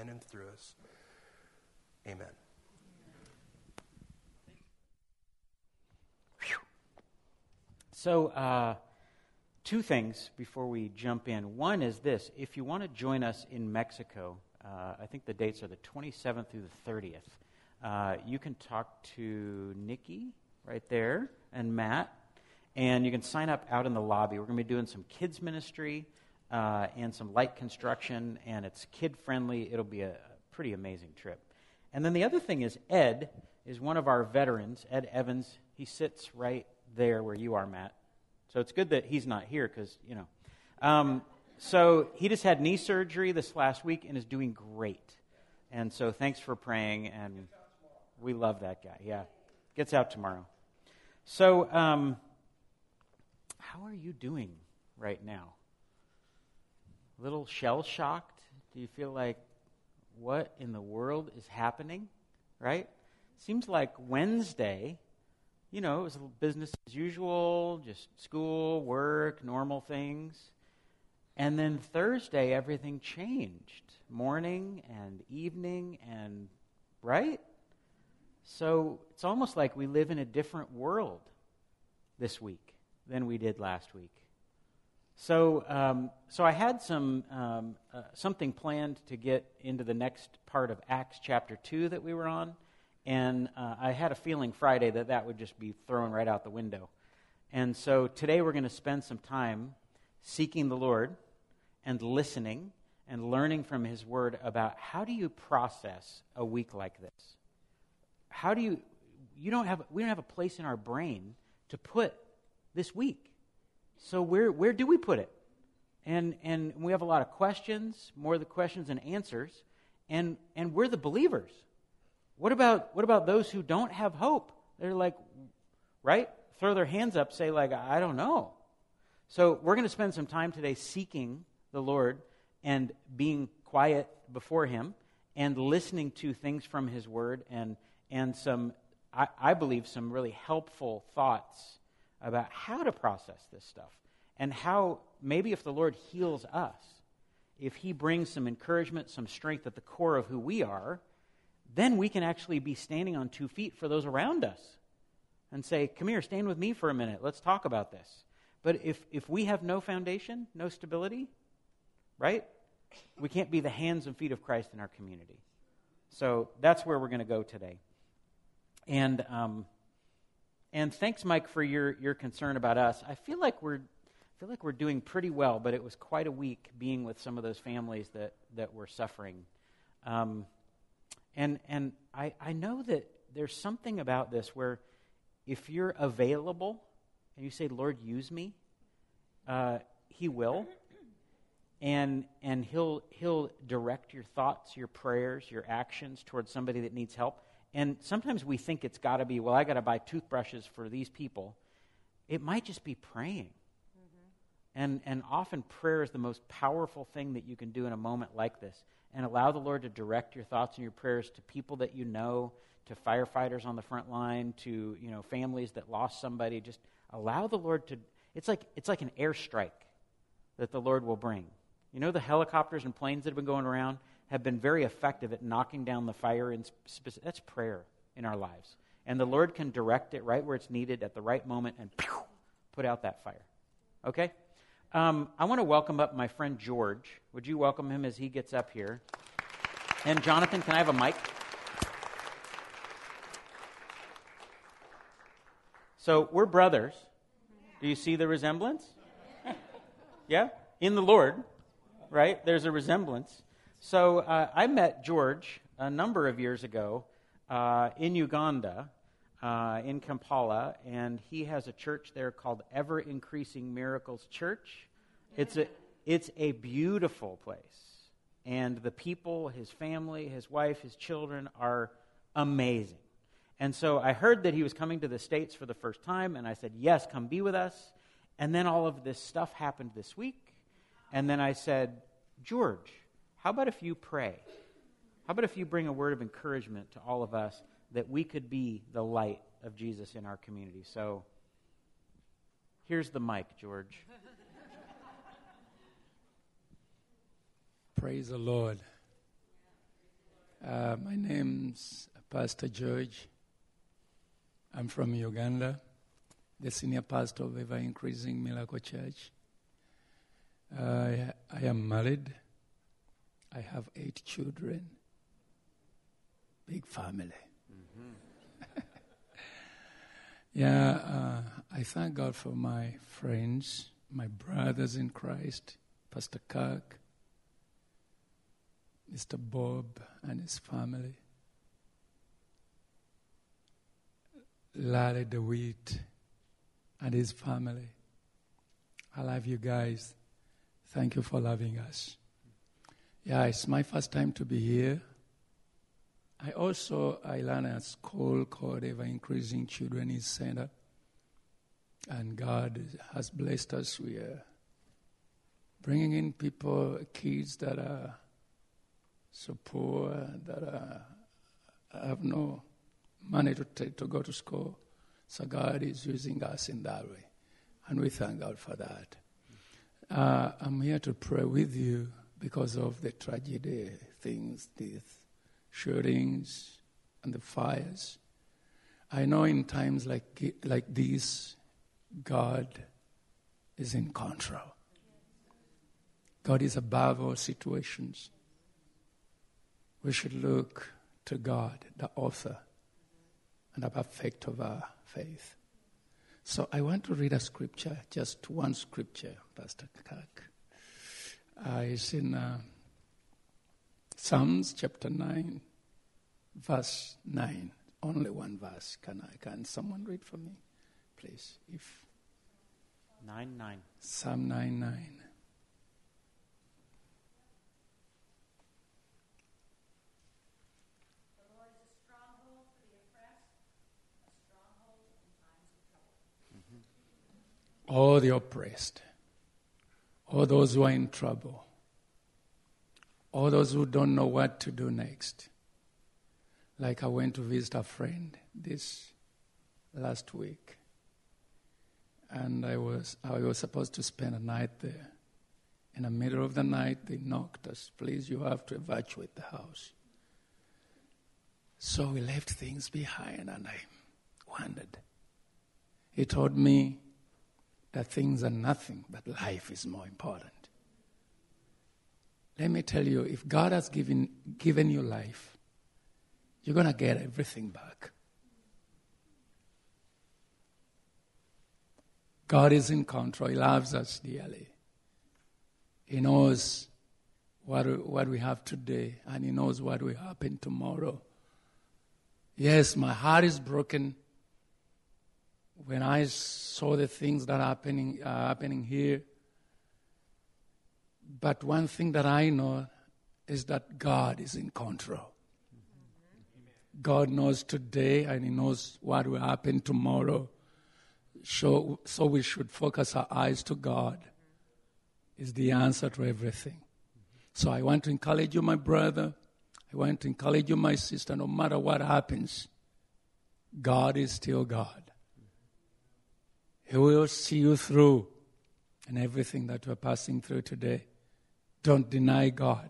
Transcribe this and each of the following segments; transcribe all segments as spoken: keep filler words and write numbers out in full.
in and through us. Amen. So, uh, two things before we jump in. One is this. If you want to join us in Mexico, uh, I think the dates are the twenty-seventh through the thirtieth. Uh, you can talk to Nikki right there and Matt, and you can sign up out in the lobby. We're going to be doing some kids ministry uh, and some light construction, and it's kid-friendly. It'll be a, a pretty amazing trip. And then the other thing is Ed is one of our veterans, Ed Evans. He sits right there where you are, Matt. So it's good that he's not here because, you know. Um, so he just had knee surgery this last week and is doing great. And so thanks for praying, and we love that guy. Yeah, gets out tomorrow. So um, how are you doing right now? A little shell-shocked? Do you feel like, what in the world is happening, right? Seems like Wednesday, you know, it was business as usual, just school, work, normal things. And then Thursday, everything changed. Morning and evening and, right? So it's almost like we live in a different world this week than we did last week. So um, so I had some um, uh, something planned to get into the next part of Acts chapter two that we were on. And uh, I had a feeling Friday that that would just be thrown right out the window. And so today we're going to spend some time seeking the Lord and listening and learning from His Word about how do you process a week like this? How do you, you don't have, we don't have a place in our brain to put this week. So where where do we put it? And and we have a lot of questions, more the questions than answers, and and we're the believers. What about what about those who don't have hope? They're like, right? Throw their hands up, say like, I don't know. So we're going to spend some time today seeking the Lord and being quiet before Him and listening to things from His Word and and some, I, I believe, some really helpful thoughts about how to process this stuff and how maybe if the Lord heals us, if He brings some encouragement, some strength at the core of who we are, then we can actually be standing on two feet for those around us and say, come here, stand with me for a minute. Let's talk about this. But if, if we have no foundation, no stability, right, we can't be the hands and feet of Christ in our community. So that's where we're going to go today. And um, and thanks, Mike, for your, your concern about us. I feel like we're I feel like we're doing pretty well, but it was quite a week being with some of those families that, that were suffering. Um, and and I, I know that there's something about this where if you're available and you say, Lord, use me, uh, He will. And and he'll he'll direct your thoughts, your prayers, your actions towards somebody that needs help. And sometimes we think it's got to be, well, I got to buy toothbrushes for these people. It might just be praying. Mm-hmm. And and often prayer is the most powerful thing that you can do in a moment like this. And allow the Lord to direct your thoughts and your prayers to people that you know, to firefighters on the front line, to, you know, families that lost somebody. Just allow the Lord to, it's like it's like an airstrike that the Lord will bring. You know, the helicopters and planes that have been going around have been very effective at knocking down the fire. In specific, that's prayer in our lives. And the Lord can direct it right where it's needed at the right moment and pew, put out that fire. Okay? Um, I want to welcome up my friend George. Would you welcome him as he gets up here? And Jonathan, can I have a mic? So we're brothers. Do you see the resemblance? Yeah? In the Lord. Right? There's a resemblance. So uh, I met George a number of years ago uh, in Uganda, uh, in Kampala, and he has a church there called Ever Increasing Miracles Church. It's a it's a beautiful place, and the people, his family, his wife, his children are amazing. And so I heard that he was coming to the States for the first time, and I said, yes, come be with us. And then all of this stuff happened this week. And then I said, George, how about if you pray? How about if you bring a word of encouragement to all of us that we could be the light of Jesus in our community? So here's the mic, George. Praise the Lord. Uh, my name's Pastor George. I'm from Uganda, the senior pastor of Ever Increasing Miracle Church. Uh, I, I am married. I have eight children. Big family. Mm-hmm. yeah, uh, I thank God for my friends, my brothers in Christ, Pastor Kirk, Mister Bob and his family, Larry DeWitt and his family. I love you guys. Thank you for loving us. Yeah, it's my first time to be here. I also, I learned at school called Ever Increasing Children's Center. And God has blessed us. We are bringing in people, kids that are so poor, that are, have no money to take to go to school. So God is using us in that way. And we thank God for that. Uh, I'm here to pray with you because of the tragedy, things, these shootings and the fires. I know in times like like these, God is in control. God is above all situations. We should look to God, the author and the perfecter of our faith. So I want to read a scripture, just one scripture, Pastor Kirk. Uh, it's in uh, Psalms chapter nine, verse nine. Only one verse. Can I? Can someone read for me, please? If nine nine. Psalm nine nine. All the oppressed, all those who are in trouble, all those who don't know what to do next. Like I went to visit a friend this last week, and I was I was supposed to spend a night there. In the middle of the night, they knocked us. Please, you have to evacuate the house. So we left things behind, and I wondered. He told me that things are nothing, but life is more important. Let me tell you, if God has given, given you life, you're going to get everything back. God is in control. He loves us dearly. He knows what, what we have today, and He knows what will happen tomorrow. Yes, my heart is broken when I saw the things that are happening, uh, happening here. But one thing that I know is that God is in control. Mm-hmm. God knows today and He knows what will happen tomorrow. So, so we should focus our eyes to God. Is the answer to everything. So I want to encourage you, my brother. I want to encourage you, my sister. No matter what happens, God is still God. He will see you through and everything that we're passing through today. Don't deny God.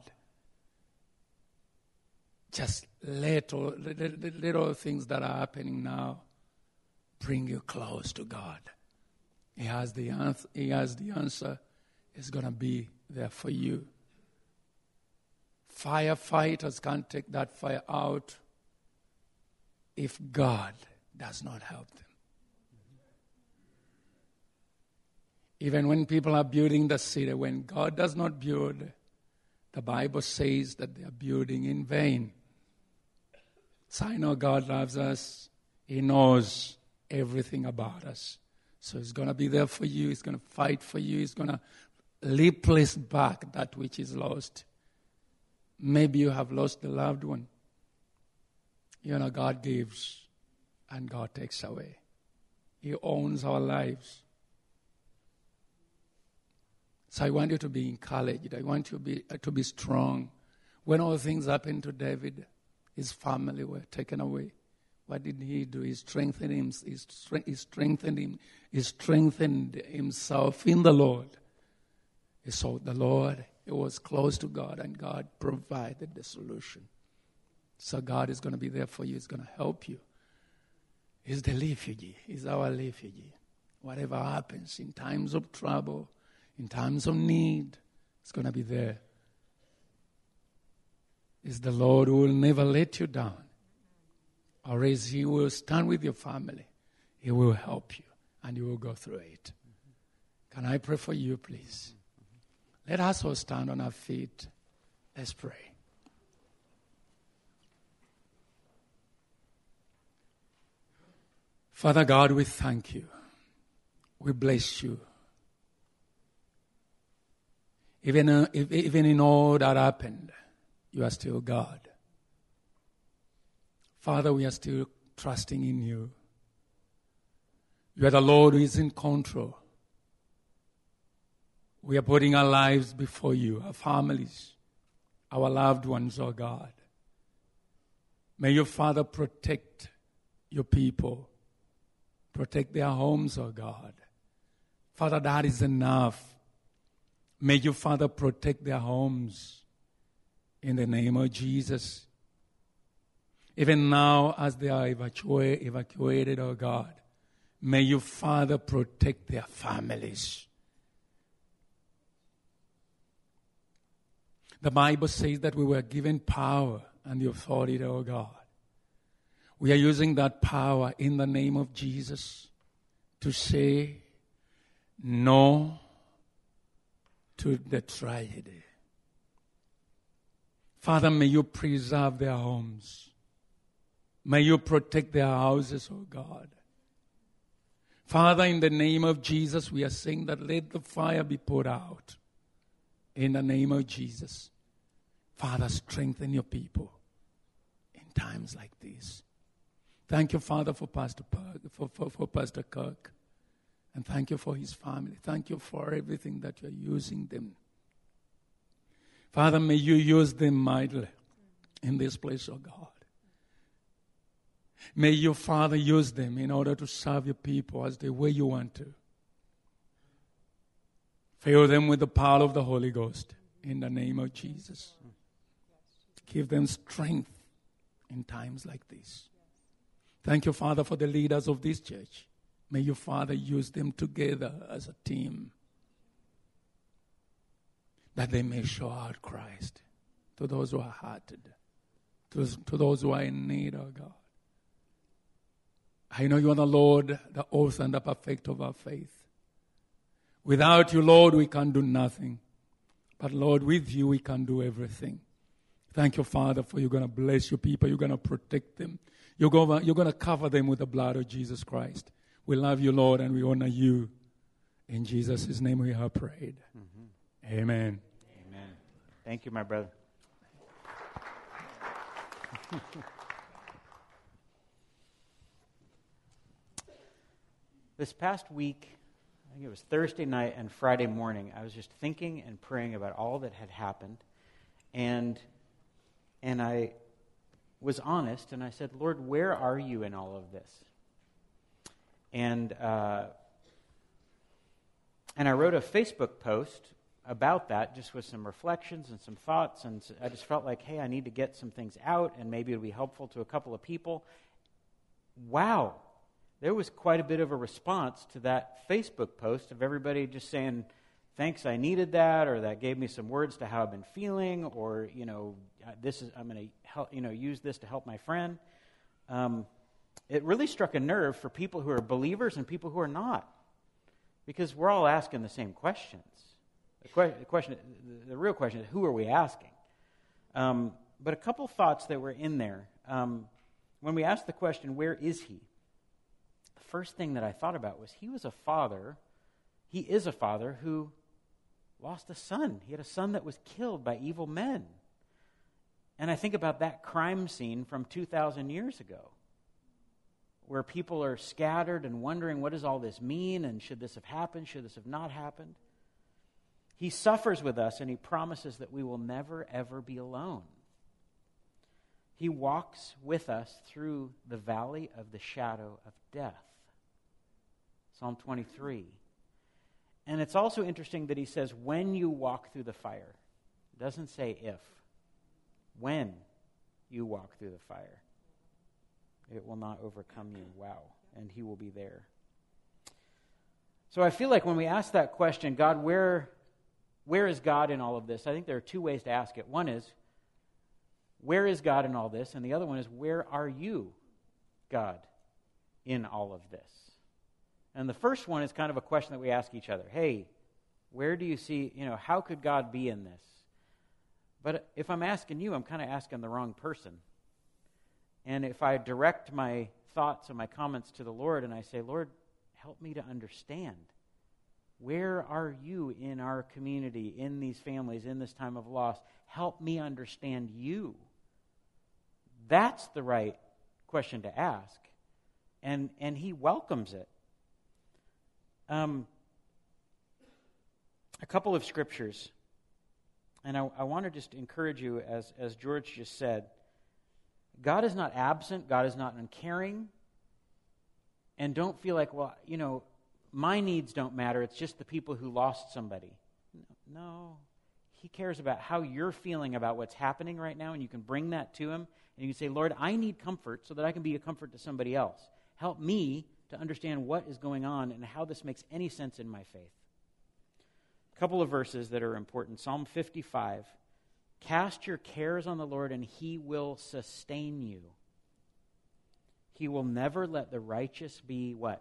Just let all the little things that are happening now bring you close to God. He has the answer. He has the answer. It's going to be there for you. Firefighters can't take that fire out if God does not help them. Even when people are building the city, when God does not build, the Bible says that they are building in vain. So I know God loves us. He knows everything about us. So He's going to be there for you. He's going to fight for you. He's going to replace back that which is lost. Maybe you have lost a loved one. You know, God gives and God takes away. He owns our lives. So I want you to be encouraged. I want you to be, uh, to be strong. When all things happened to David, his family were taken away. What did he do? He strengthened him. He, stre- he strengthened him. He strengthened himself in the Lord. He saw the Lord. He was close to God, and God provided the solution. So God is going to be there for you. He's going to help you. He's the refugee. He's our refugee. Whatever happens in times of trouble, in times of need, He's going to be there. He's the Lord who will never let you down. Or as He will stand with your family. He will help you and you will go through it. Can I pray for you, please? Let us all stand on our feet. Let's pray. Father God, we thank you. We bless you. Even, uh, if, even in all that happened, you are still God. Father, we are still trusting in you. You are the Lord who is in control. We are putting our lives before you, our families, our loved ones, oh God. May your Father protect your people. Protect their homes, oh God. Father, that is enough. May your Father protect their homes in the name of Jesus. Even now, as they are evacuated, evacuated, oh God, may your Father protect their families. The Bible says that we were given power and the authority, oh God. We are using that power in the name of Jesus to say no to the tragedy. Father, may you preserve their homes. May you protect their houses, oh God. Father, in the name of Jesus, we are saying that let the fire be put out. In the name of Jesus. Father, strengthen your people in times like these. Thank you, Father, for Pastor Kirk, for, for, for Pastor Kirk. And thank you for his family. Thank you for everything that you're using them. Father, may you use them mightily in this place, oh God. May your Father use them in order to serve your people as the way you want to. Fill them with the power of the Holy Ghost in the name of Jesus. Give them strength in times like this. Thank you, Father, for the leaders of this church. May your Father use them together as a team that they may show out Christ to those who are hearted, to, to those who are in need, oh God. I know you are the Lord, the author and the perfecter of our faith. Without you, Lord, we can do nothing. But Lord, with you, we can do everything. Thank you, Father, for you're going to bless your people. You're going to protect them. You're going, you're going to cover them with the blood of Jesus Christ. We love you, Lord, and we honor you. In Jesus' name we have prayed. Mm-hmm. Amen. Amen. Thank you, my brother. This past week, I think it was Thursday night and Friday morning, I was just thinking and praying about all that had happened. And and I was honest, and I said, Lord, where are you in all of this? And uh, and I wrote a Facebook post about that, just with some reflections and some thoughts. And I just felt like, hey, I need to get some things out, and maybe it'll be helpful to a couple of people. Wow. There was quite a bit of a response to that Facebook post of everybody just saying, thanks, I needed that, or that gave me some words to how I've been feeling, or, you know, this is I'm going to help, you know, use this to help my friend. Um, it really struck a nerve for people who are believers and people who are not, because we're all asking the same questions. The, que- the question, the real question is, who are we asking? Um, but a couple thoughts that were in there. Um, when we asked the question, where is he? First thing that I thought about was he was a father, he is a father who lost a son. He had a son that was killed by evil men. And I think about that crime scene from two thousand years ago, where people are scattered and wondering, what does all this mean? And should this have happened? Should this have not happened? He suffers with us, and he promises that we will never, ever be alone. He walks with us through the valley of the shadow of death. Psalm twenty-three. And it's also interesting that he says, when you walk through the fire. It doesn't say if. When you walk through the fire. It will not overcome you. Wow. And he will be there. So I feel like when we ask that question, God, where, where is God in all of this? I think there are two ways to ask it. One is, where is God in all this? And the other one is, where are you, God, in all of this? And the first one is kind of a question that we ask each other. Hey, where do you see, you know, how could God be in this? But if I'm asking you, I'm kind of asking the wrong person. And if I direct my thoughts and my comments to the Lord and I say, Lord, help me to understand. Where are you in our community, in these families, in this time of loss? Help me understand you. That's the right question to ask. And and he welcomes it. Um, a couple of scriptures. And I, I want to just encourage you, as, as George just said, God is not absent. God is not uncaring. And don't feel like, well, you know, my needs don't matter. It's just the people who lost somebody. No. He cares about how you're feeling about what's happening right now, and you can bring that to him, and you can say, Lord, I need comfort so that I can be a comfort to somebody else. Help me to understand what is going on and how this makes any sense in my faith. A couple of verses that are important. Psalm fifty-five. Cast your cares on the Lord, and he will sustain you. He will never let the righteous be what?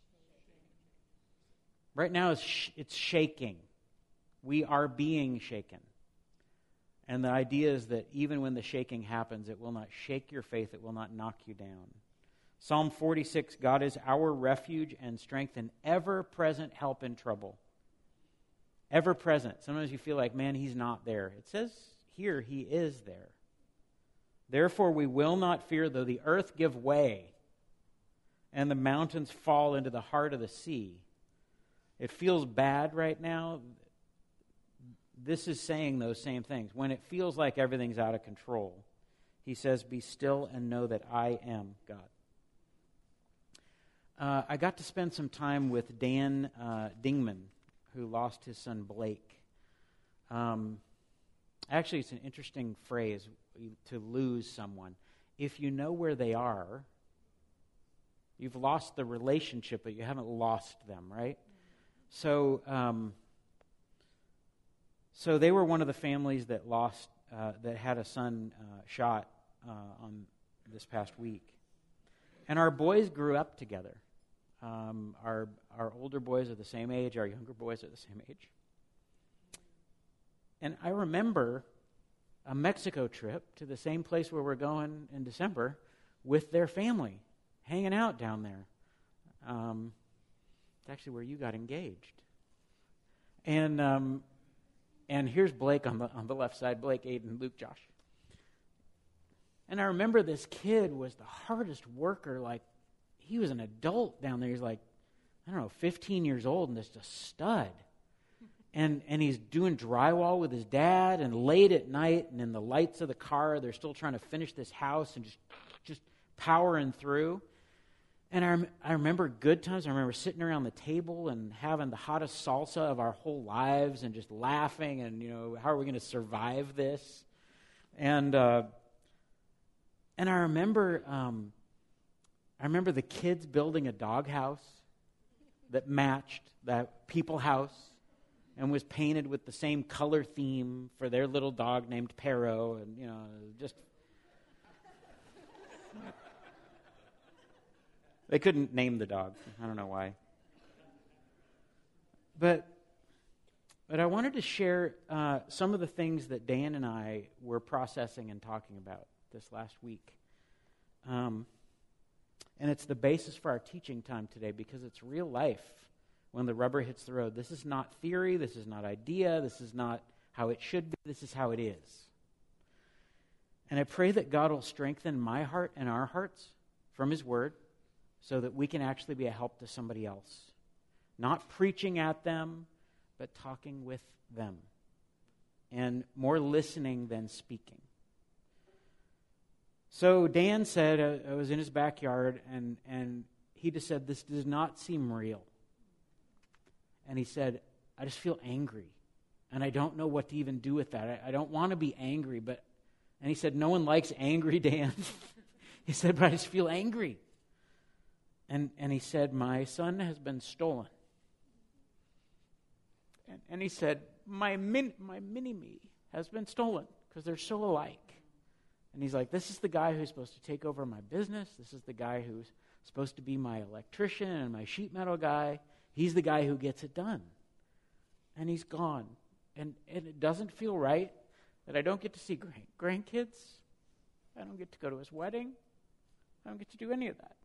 Right now it's, sh- it's shaking. We are being shaken. And the idea is that even when the shaking happens, it will not shake your faith. It will not knock you down. Psalm forty-six, God is our refuge and strength and ever-present help in trouble. Ever present. Sometimes you feel like, man, he's not there. It says here, he is there. Therefore we will not fear, though the earth give way and the mountains fall into the heart of the sea. It feels bad right now. This is saying those same things. When it feels like everything's out of control, he says, be still and know that I am God. Uh, I got to spend some time with Dan uh, Dingman, who lost his son Blake. Um, actually, it's an interesting phrase, to lose someone. If you know where they are, you've lost the relationship, but you haven't lost them, right? So, um, so they were one of the families that lost, uh, that had a son uh, shot uh, on this past week. And our boys grew up together. Um, our our older boys are the same age. Our younger boys are the same age. And I remember a Mexico trip to the same place where we're going in December with their family, hanging out down there. Um, it's actually where you got engaged. And um, and here's Blake on the on the left side. Blake, Aiden, Luke, Josh. And I remember this kid was the hardest worker. Like, he was an adult down there. He's like, I don't know, fifteen years old and just a stud. And and he's doing drywall with his dad, and late at night and in the lights of the car, they're still trying to finish this house and just just powering through. And I, rem- I remember good times. I remember sitting around the table and having the hottest salsa of our whole lives and just laughing and, you know, how are we going to survive this? And uh, and I remember... Um, I remember the kids building a doghouse that matched that people house and was painted with the same color theme for their little dog named Pero, and, you know, just... They couldn't name the dog. I don't know why. But but I wanted to share uh, some of the things that Dan and I were processing and talking about this last week. Um And it's the basis for our teaching time today, because it's real life when the rubber hits the road. This is not theory. This is not idea. This is not how it should be. This is how it is. And I pray that God will strengthen my heart and our hearts from his word so that we can actually be a help to somebody else. Not preaching at them, but talking with them. And more listening than speaking. So Dan said, uh, I was in his backyard, and, and he just said, this does not seem real. And he said, I just feel angry, and I don't know what to even do with that. I, I don't want to be angry, but And he said, no one likes angry Dan. He said, but I just feel angry. And and he said, my son has been stolen. And, and he said, my min, my mini-me has been stolen because they're so alike. And he's like, this is the guy who's supposed to take over my business. This is the guy who's supposed to be my electrician and my sheet metal guy. He's the guy who gets it done. And he's gone. And, and it doesn't feel right that I don't get to see grand, grandkids. I don't get to go to his wedding. I don't get to do any of that.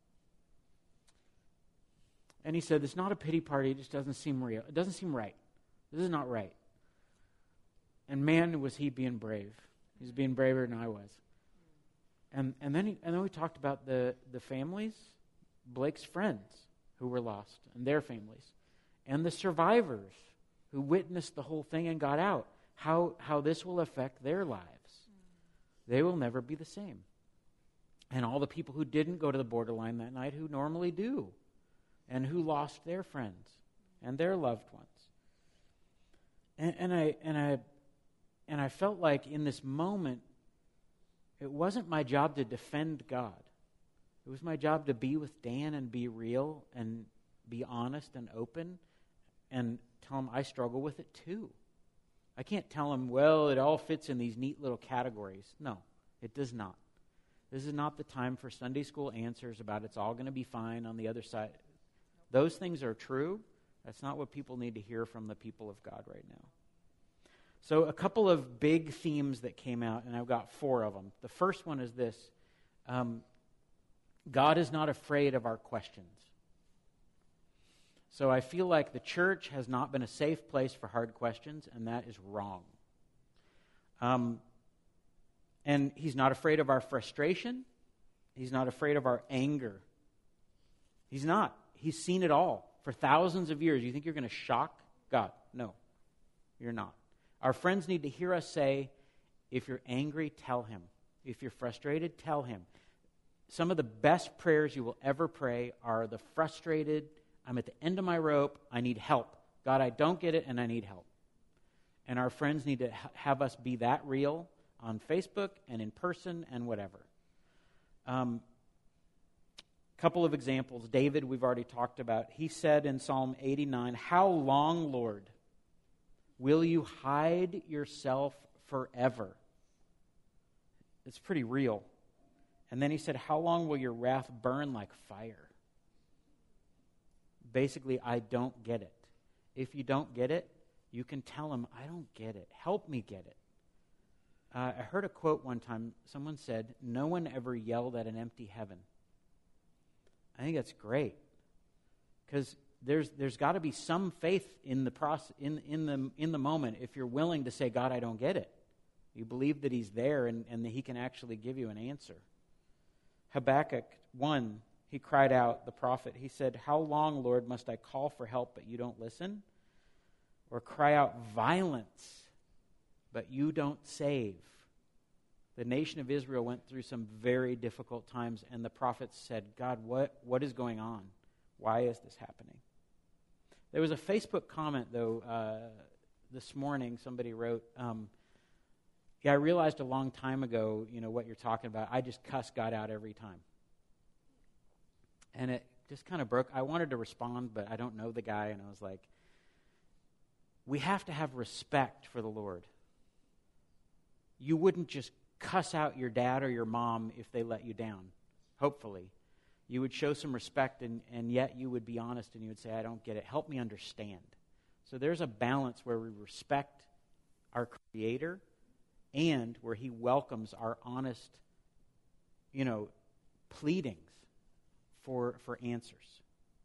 And he said, it's not a pity party. It just doesn't seem real. It doesn't seem right. This is not right. And man, was he being brave. He was being braver than I was. And and then he, and then we talked about the, the families, Blake's friends who were lost, and their families, and the survivors who witnessed the whole thing and got out, how how this will affect their lives. They will never be the same. And all the people who didn't go to the borderline that night who normally do, and who lost their friends and their loved ones. And, and I and I and I felt like in this moment, it wasn't my job to defend God. It was my job to be with Dan and be real and be honest and open and tell him I struggle with it too. I can't tell him, well, it all fits in these neat little categories. No, it does not. This is not the time for Sunday school answers about it's all going to be fine on the other side. Those things are true. That's not what people need to hear from the people of God right now. So a couple of big themes that came out, and I've got four of them. The first one is this. Um, God is not afraid of our questions. So I feel like the church has not been a safe place for hard questions, and that is wrong. Um, and he's not afraid of our frustration. He's not afraid of our anger. He's not. He's seen it all for thousands of years. You think you're going to shock God? No, you're not. Our friends need to hear us say, if you're angry, tell him. If you're frustrated, tell him. Some of the best prayers you will ever pray are the frustrated, I'm at the end of my rope, I need help. God, I don't get it, and I need help. And our friends need to ha- have us be that real on Facebook and in person and whatever. Um, couple of examples. David, we've already talked about. He said in Psalm eighty-nine, how long, Lord, will you hide yourself forever? It's pretty real. And then he said, how long will your wrath burn like fire? Basically, I don't get it. If you don't get it, you can tell him, I don't get it. Help me get it. Uh, I heard a quote one time. Someone said, no one ever yelled at an empty heaven. I think that's great. Because there's there's got to be some faith in the process, in in the in the moment if you're willing to say, God, I don't get it. You believe that he's there and, and that he can actually give you an answer. Habakkuk one, he cried out, the prophet, he said, how long, Lord, must I call for help, but you don't listen? Or cry out violence, but you don't save. The nation of Israel went through some very difficult times, and the prophets said, God, what, what is going on? Why is this happening? There was a Facebook comment, though, uh, this morning. Somebody wrote, um, yeah, I realized a long time ago, you know, what you're talking about. I just cuss God out every time. And it just kind of broke. I wanted to respond, but I don't know the guy, and I was like, we have to have respect for the Lord. You wouldn't just cuss out your dad or your mom if they let you down, hopefully. You would show some respect, and, and yet you would be honest, and you would say, I don't get it. Help me understand. So there's a balance where we respect our Creator and where he welcomes our honest, you know, pleadings for for answers.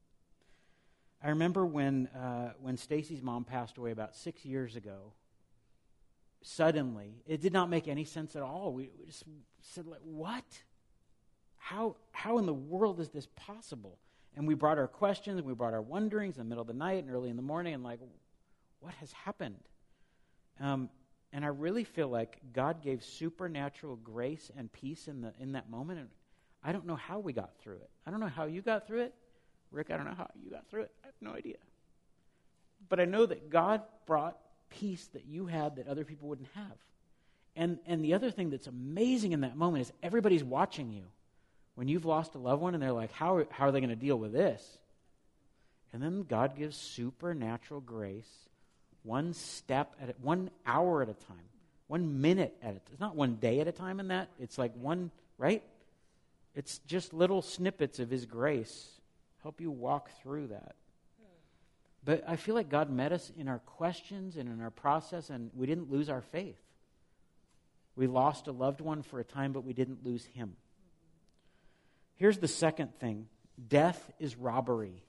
I remember when uh, when Stacy's mom passed away about six years ago. Suddenly, it did not make any sense at all. We, we just said, like, what? How how in the world is this possible? And we brought our questions, and we brought our wonderings in the middle of the night and early in the morning, and like, what has happened? Um, and I really feel like God gave supernatural grace and peace in the in that moment. And I don't know how we got through it. I don't know how you got through it. Rick, I don't know how you got through it. I have no idea. But I know that God brought peace that you had that other people wouldn't have. And, and the other thing that's amazing in that moment is everybody's watching you. When you've lost a loved one and they're like, how, how are they going to deal with this? And then God gives supernatural grace, one step at a, one hour at a time, one minute at a time. It's not one day at a time in that. It's like one, right? It's just little snippets of his grace help you walk through that. But I feel like God met us in our questions and in our process, and we didn't lose our faith. We lost a loved one for a time, but we didn't lose him. Here's the second thing. Death is robbery.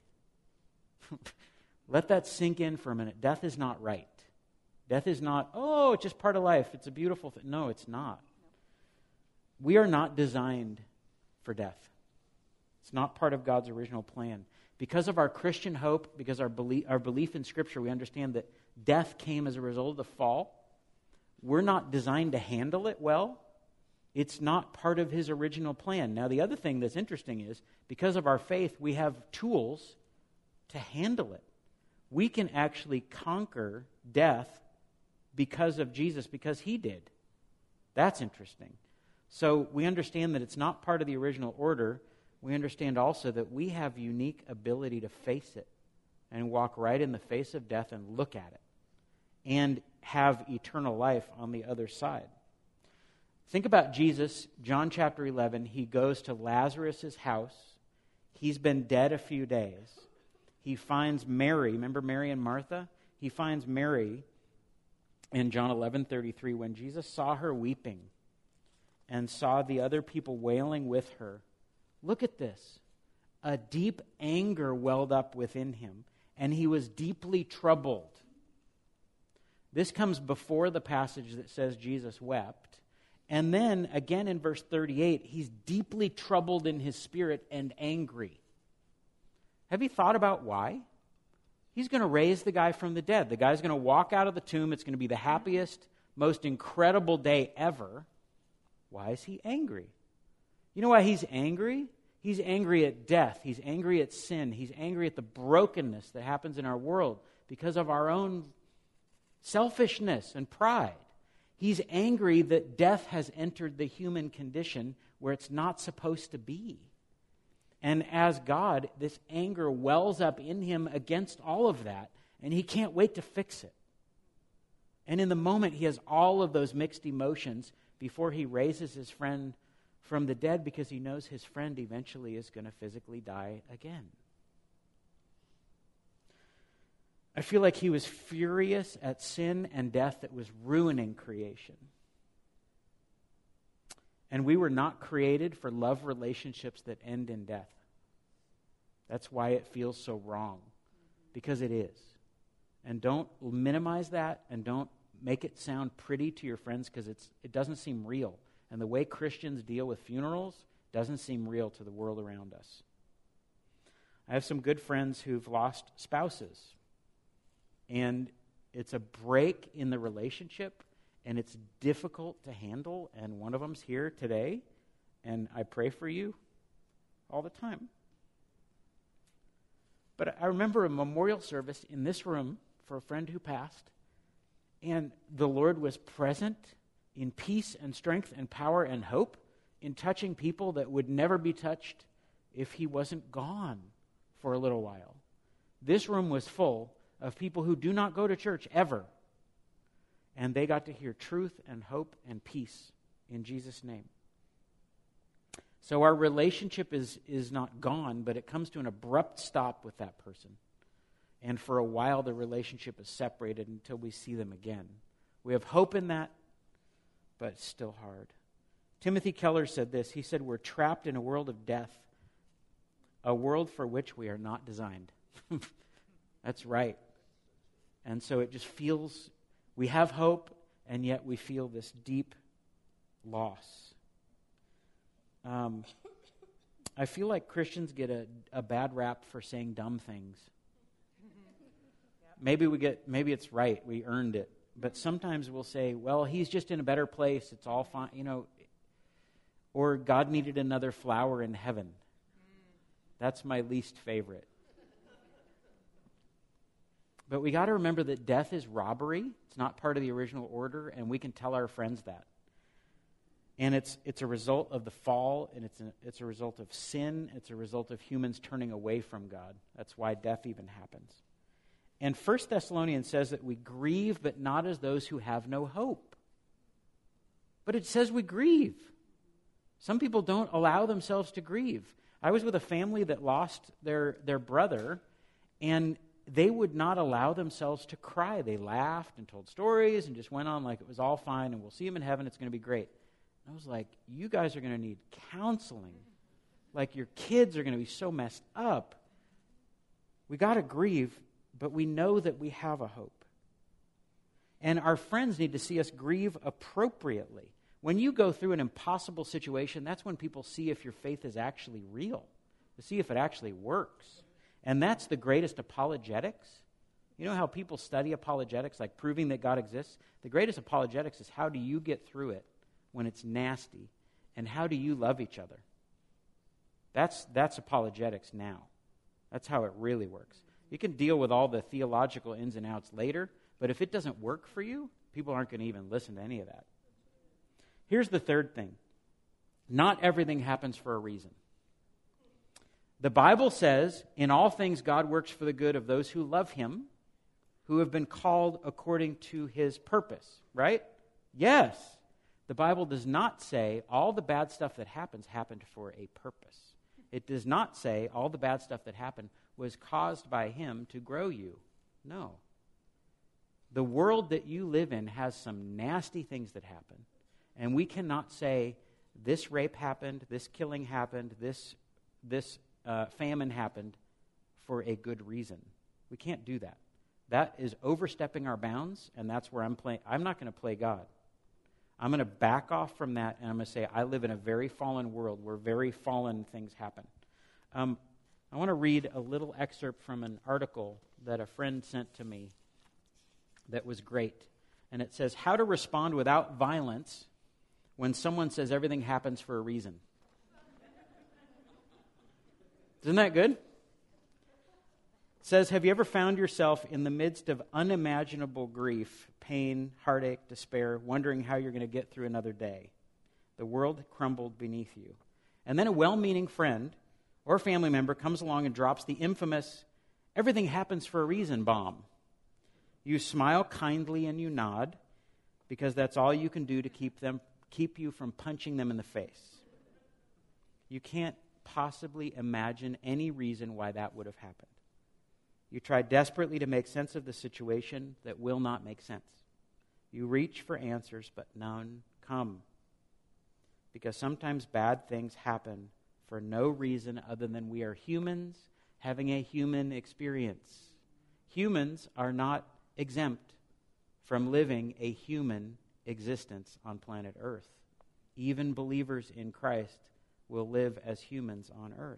Let that sink in for a minute. Death is not right. Death is not, oh, it's just part of life. It's a beautiful thing. No, it's not. We are not designed for death. It's not part of God's original plan. Because of our Christian hope, because our belief, our belief in Scripture, we understand that death came as a result of the fall. We're not designed to handle it well. It's not part of his original plan. Now, the other thing that's interesting is, because of our faith, we have tools to handle it. We can actually conquer death because of Jesus, because he did. That's interesting. So we understand that it's not part of the original order. We understand also that we have unique ability to face it and walk right in the face of death and look at it and have eternal life on the other side. Think about Jesus, John chapter eleven. He goes to Lazarus' house. He's been dead a few days. He finds Mary. Remember Mary and Martha? He finds Mary in John eleven thirty-three. When Jesus saw her weeping and saw the other people wailing with her, look at this. A deep anger welled up within him, and he was deeply troubled. This comes before the passage that says Jesus wept. And then, again in verse thirty-eight, he's deeply troubled in his spirit and angry. Have you thought about why? He's going to raise the guy from the dead. The guy's going to walk out of the tomb. It's going to be the happiest, most incredible day ever. Why is he angry? You know why he's angry? He's angry at death. He's angry at sin. He's angry at the brokenness that happens in our world because of our own selfishness and pride. He's angry that death has entered the human condition where it's not supposed to be. And as God, this anger wells up in him against all of that, and he can't wait to fix it. And in the moment, he has all of those mixed emotions before he raises his friend from the dead, because he knows his friend eventually is going to physically die again. I feel like he was furious at sin and death that was ruining creation. And we were not created for love relationships that end in death. That's why it feels so wrong, because it is. And don't minimize that, and don't make it sound pretty to your friends, because it's it doesn't seem real. And the way Christians deal with funerals doesn't seem real to the world around us. I have some good friends who've lost spouses. And it's a break in the relationship, and it's difficult to handle. And one of them's here today, and I pray for you all the time. But I remember a memorial service in this room for a friend who passed, and the Lord was present in peace and strength and power and hope in touching people that would never be touched if he wasn't gone for a little while. This room was full of people who do not go to church ever. And they got to hear truth and hope and peace in Jesus' name. So our relationship is, is not gone, but it comes to an abrupt stop with that person. And for a while, the relationship is separated until we see them again. We have hope in that, but it's still hard. Timothy Keller said this. He said, we're trapped in a world of death, a world for which we are not designed. That's right. And so it just feels, we have hope, and yet we feel this deep loss. Um, I feel like Christians get a, a bad rap for saying dumb things. Maybe we get, maybe it's right, we earned it. But sometimes we'll say, well, he's just in a better place, it's all fine, you know. Or God needed another flower in heaven. That's my least favorite. But we got to remember that death is robbery. It's not part of the original order, and we can tell our friends that. And it's it's a result of the fall, and it's a, it's a result of sin. It's a result of humans turning away from God. That's why death even happens. And First Thessalonians says that we grieve, but not as those who have no hope. But it says we grieve. Some people don't allow themselves to grieve. I was with a family that lost their, their brother, and they would not allow themselves to cry. They laughed and told stories and just went on like it was all fine, and we'll see him in heaven, it's going to be great. And I was like, you guys are going to need counseling. Like your kids are going to be so messed up. We got to grieve, but we know that we have a hope. And our friends need to see us grieve appropriately. When you go through an impossible situation, that's when people see if your faith is actually real, to see if it actually works. And that's the greatest apologetics. You know how people study apologetics, like proving that God exists? The greatest apologetics is how do you get through it when it's nasty, and how do you love each other? That's, that's apologetics now. That's how it really works. You can deal with all the theological ins and outs later, but if it doesn't work for you, people aren't going to even listen to any of that. Here's the third thing. Not everything happens for a reason. The Bible says, in all things God works for the good of those who love him, who have been called according to his purpose, right? Yes. The Bible does not say all the bad stuff that happens happened for a purpose. It does not say all the bad stuff that happened was caused by him to grow you. No. The world that you live in has some nasty things that happen, and we cannot say this rape happened, this killing happened, this this uh, famine happened for a good reason. We can't do that. That is overstepping our bounds, and that's where I'm playing. I'm not going to play God. I'm going to back off from that, and I'm going to say I live in a very fallen world where very fallen things happen. Um, I want to read a little excerpt from an article that a friend sent to me that was great. And it says, how to respond without violence when someone says everything happens for a reason. Isn't that good? It says, have you ever found yourself in the midst of unimaginable grief, pain, heartache, despair, wondering how you're going to get through another day? The world crumbled beneath you. And then a well-meaning friend or family member comes along and drops the infamous, everything happens for a reason bomb. You smile kindly and you nod because that's all you can do to keep them, keep you from punching them in the face. You can't possibly imagine any reason why that would have happened. You try desperately to make sense of the situation that will not make sense. You reach for answers, but none come. Because sometimes bad things happen for no reason other than we are humans having a human experience. Humans are not exempt from living a human existence on planet Earth. Even believers in Christ will live as humans on earth.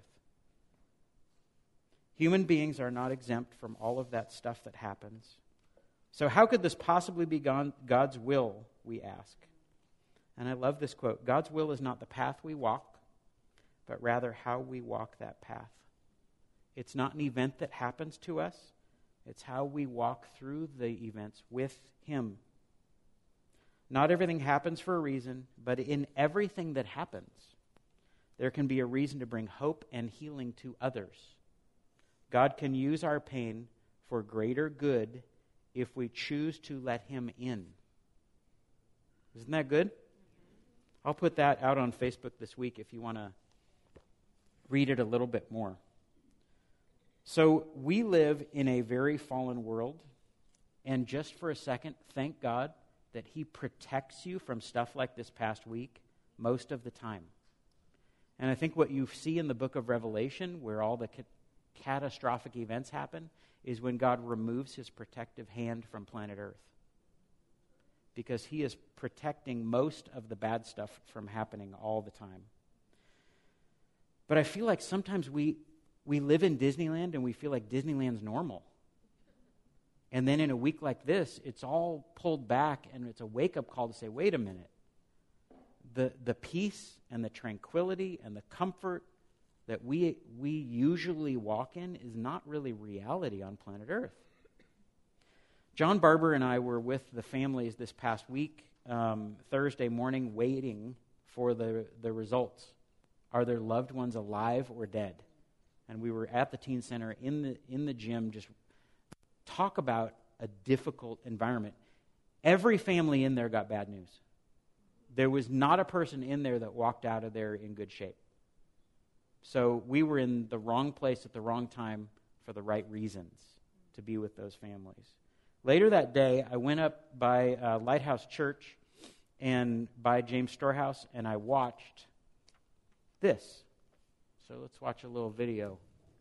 Human beings are not exempt from all of that stuff that happens. So how could this possibly be God's will, we ask? And I love this quote. God's will is not the path we walk, but rather how we walk that path. It's not an event that happens to us. It's how we walk through the events with him. Not everything happens for a reason, but in everything that happens, there can be a reason to bring hope and healing to others. God can use our pain for greater good if we choose to let him in. Isn't that good? I'll put that out on Facebook this week if you want to read it a little bit more. So we live in a very fallen world, and just for a second, thank God that he protects you from stuff like this past week most of the time. And I think what you see in the book of Revelation, where all the ca- catastrophic events happen, is when God removes his protective hand from planet Earth. Because he is protecting most of the bad stuff from happening all the time. But I feel like sometimes we we live in Disneyland and we feel like Disneyland's normal. And then in a week like this, it's all pulled back and it's a wake-up call to say, wait a minute. The the peace and the tranquility and the comfort that we we usually walk in is not really reality on planet Earth. John Barber and I were with the families this past week, um, Thursday morning, waiting for the, the results. Are their loved ones alive or dead? And we were at the teen center in the in the gym, just talk about a difficult environment. Every family in there got bad news. There was not a person in there that walked out of there in good shape. So we were in the wrong place at the wrong time for the right reasons to be with those families. Later that day, I went up by uh, Lighthouse Church and by James Storehouse, and I watched this. So let's watch a little video.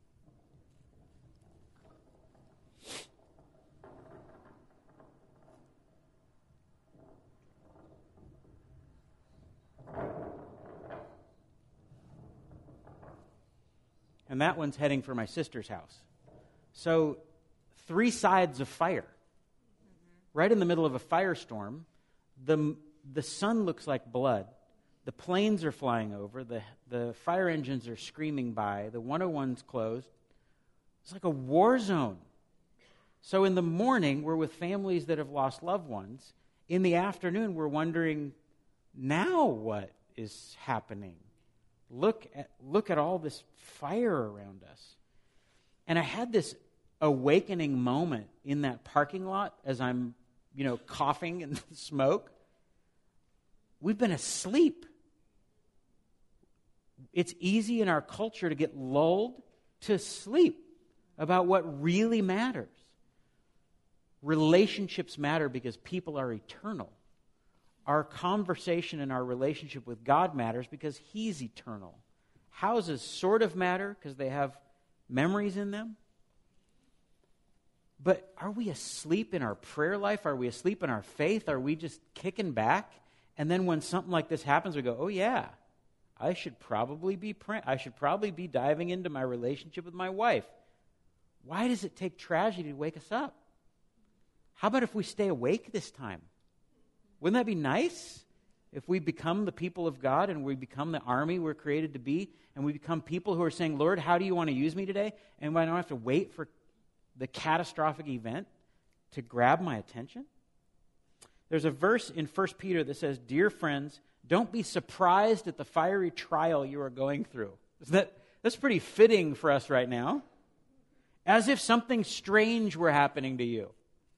And that one's heading for my sister's house. So, three sides of fire. Mm-hmm. Right in the middle of a firestorm, the, the sun looks like blood. The planes are flying over. The, the fire engines are screaming by. The one oh one's closed. It's like a war zone. So in the morning, we're with families that have lost loved ones. In the afternoon, we're wondering, now what is happening? Look at, look at all this fire around us. And I had this awakening moment in that parking lot as I'm, you know, coughing in the smoke. We've been asleep. It's easy in our culture to get lulled to sleep about what really matters. Relationships matter because people are eternal. Our conversation and our relationship with God matters because He's eternal. Houses sort of matter because they have memories in them. But are we asleep in our prayer life? Are we asleep in our faith? Are we just kicking back? And then when something like this happens, we go, oh yeah, I should probably be praying. I should probably be diving into my relationship with my wife. Why does it take tragedy to wake us up? How about if we stay awake this time? Wouldn't that be nice? If we become the people of God and we become the army we're created to be, and we become people who are saying, Lord, how do you want to use me today? And I don't have to wait for the catastrophic event to grab my attention. There's a verse in First Peter that says, dear friends, don't be surprised at the fiery trial you are going through. Isn't that, that's pretty fitting for us right now. As if something strange were happening to you.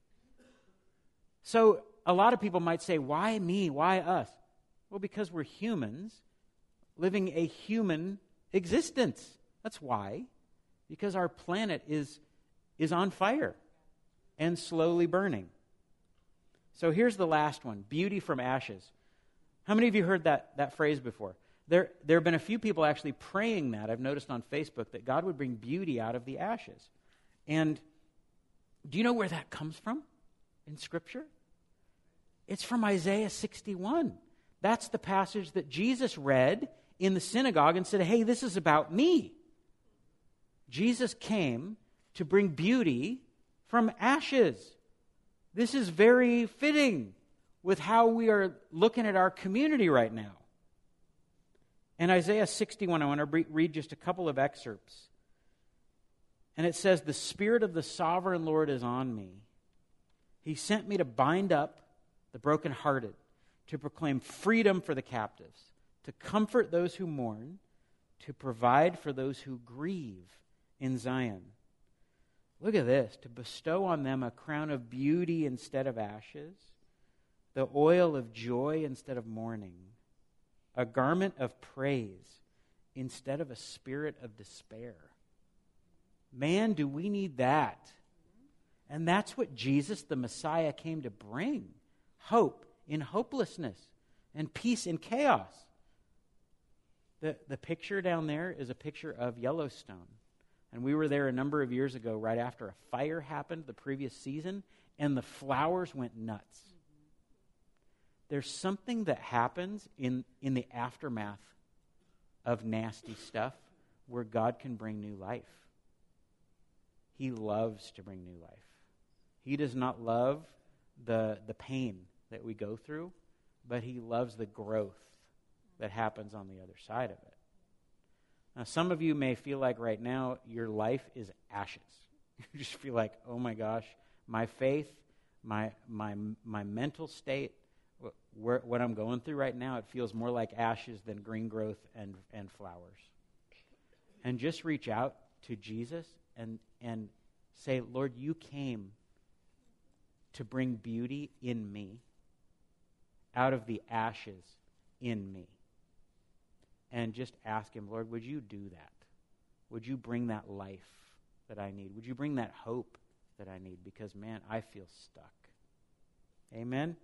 So a lot of people might say, why me? Why us? Well, because we're humans living a human existence. That's why. Because our planet is, is on fire and slowly burning. So here's the last one, beauty from ashes. How many of you heard that, that phrase before? There, there have been a few people actually praying that. I've noticed on Facebook that God would bring beauty out of the ashes. And do you know where that comes from in Scripture? It's from Isaiah sixty-one. That's the passage that Jesus read in the synagogue and said, hey, this is about me. Jesus came to bring beauty from ashes. This is very fitting with how we are looking at our community right now. In Isaiah sixty-one, I want to read just a couple of excerpts. And it says, the Spirit of the Sovereign Lord is on me. He sent me to bind up the brokenhearted, to proclaim freedom for the captives, to comfort those who mourn, to provide for those who grieve in Zion. Look at this, to bestow on them a crown of beauty instead of ashes, the oil of joy instead of mourning, a garment of praise instead of a spirit of despair. Man, do we need that? And that's what Jesus, the Messiah, came to bring. Hope in hopelessness and peace in chaos. The, the picture down there is a picture of Yellowstone. And we were there a number of years ago, right after a fire happened the previous season, and the flowers went nuts. There's something that happens in, in the aftermath of nasty stuff where God can bring new life. He loves to bring new life. He does not love the, the pain that we go through, but He loves the growth that happens on the other side of it. Now, some of you may feel like right now your life is ashes. You just feel like, oh my gosh, my faith, my my my mental state, wh- what I'm going through right now, it feels more like ashes than green growth and, and flowers. And just reach out to Jesus and, and say, Lord, you came to bring beauty in me out of the ashes in me. And just ask him, Lord, would you do that? Would you bring that life that I need? Would you bring that hope that I need? Because, man, I feel stuck. Amen?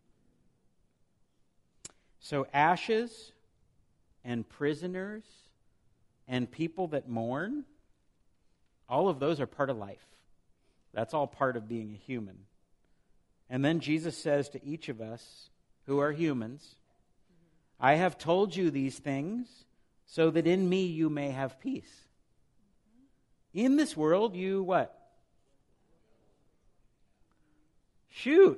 So ashes and prisoners and people that mourn, all of those are part of life. That's all part of being a human. And then Jesus says to each of us who are humans, I have told you these things so that in me you may have peace. In this world you what? Shoot.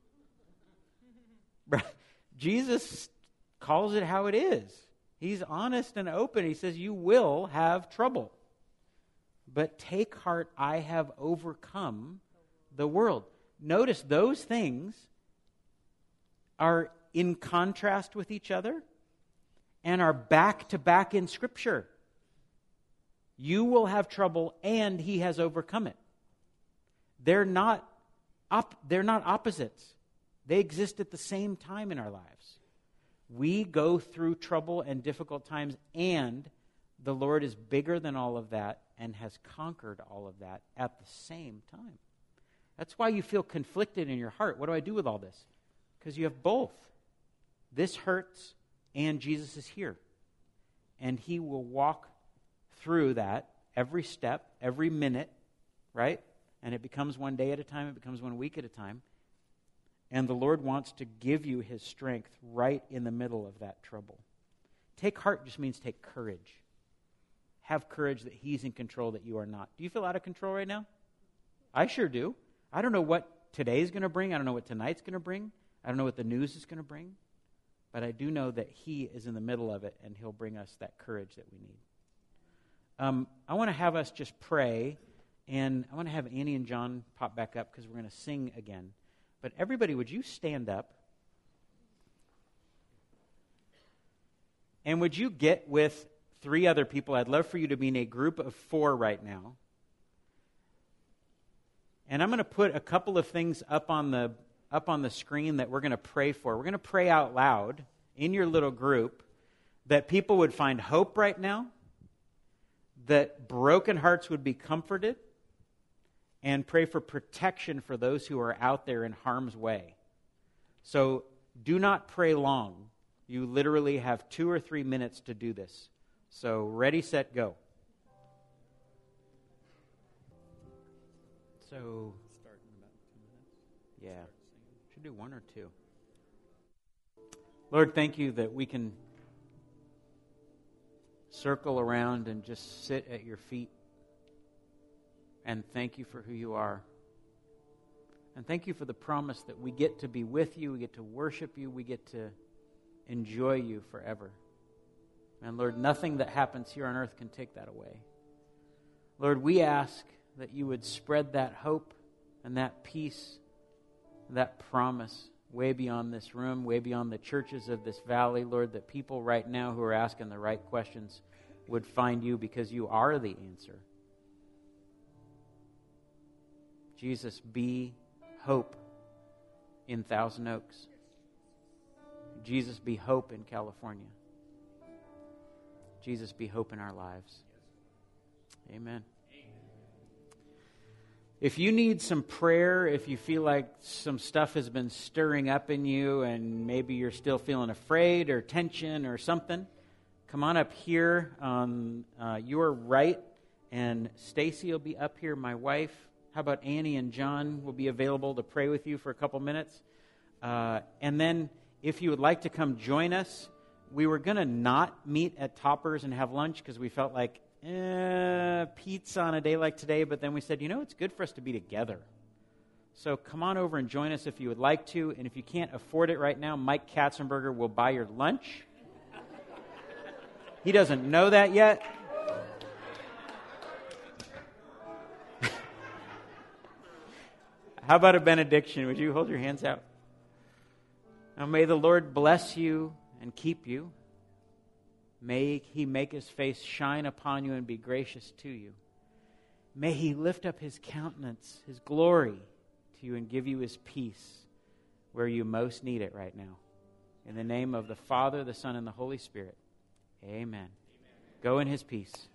Jesus calls it how it is. He's honest and open. He says you will have trouble. But take heart, I have overcome the world. Notice those things are in contrast with each other and are back to back in Scripture. You will have trouble and he has overcome it. They're not op- they're not opposites. They exist at the same time in our lives. We go through trouble and difficult times, and the Lord is bigger than all of that and has conquered all of that at the same time. That's why you feel conflicted in your heart. What do I do with all this? Because you have both. This hurts, and Jesus is here. And he will walk through that every step, every minute, right? And it becomes one day at a time, it becomes one week at a time. And the Lord wants to give you his strength right in the middle of that trouble. Take heart just means take courage. Have courage that he's in control, that you are not. Do you feel out of control right now? I sure do. I don't know what today's going to bring. I don't know what tonight's going to bring. I don't know what the news is going to bring. But I do know that he is in the middle of it, and he'll bring us that courage that we need. Um, I want to have us just pray, and I want to have Annie and John pop back up because we're going to sing again. But everybody, would you stand up? And would you get with three other people? I'd love for you to be in a group of four right now. And I'm going to put a couple of things up on the up on the screen that we're going to pray for. We're going to pray out loud in your little group that people would find hope right now, that broken hearts would be comforted, and pray for protection for those who are out there in harm's way. So do not pray long. You literally have two or three minutes to do this. So ready, set, go. So Start in about two minutes. yeah, should do one or two. Lord, thank you that we can circle around and just sit at your feet. And thank you for who you are. And thank you for the promise that we get to be with you, we get to worship you, we get to enjoy you forever. And Lord, nothing that happens here on earth can take that away. Lord, we ask that you would spread that hope and that peace, that promise way beyond this room, way beyond the churches of this valley, Lord, that people right now who are asking the right questions would find you because you are the answer. Jesus, be hope in Thousand Oaks. Jesus, be hope in California. Jesus, be hope in our lives. Amen. If you need some prayer, if you feel like some stuff has been stirring up in you and maybe you're still feeling afraid or tension or something, come on up here on uh, your right, and Stacy will be up here, my wife. How about Annie and John will be available to pray with you for a couple minutes. Uh, and then if you would like to come join us, we were going to not meet at Toppers and have lunch because we felt like eh, pizza on a day like today. But then we said, you know, it's good for us to be together. So come on over and join us if you would like to. And if you can't afford it right now, Mike Katzenberger will buy your lunch. He doesn't know that yet. How about a benediction? Would you hold your hands out? Now may the Lord bless you and keep you. May He make His face shine upon you and be gracious to you. May He lift up His countenance, His glory to you and give you His peace where you most need it right now. In the name of the Father, the Son, and the Holy Spirit, amen. Amen. Go in His peace.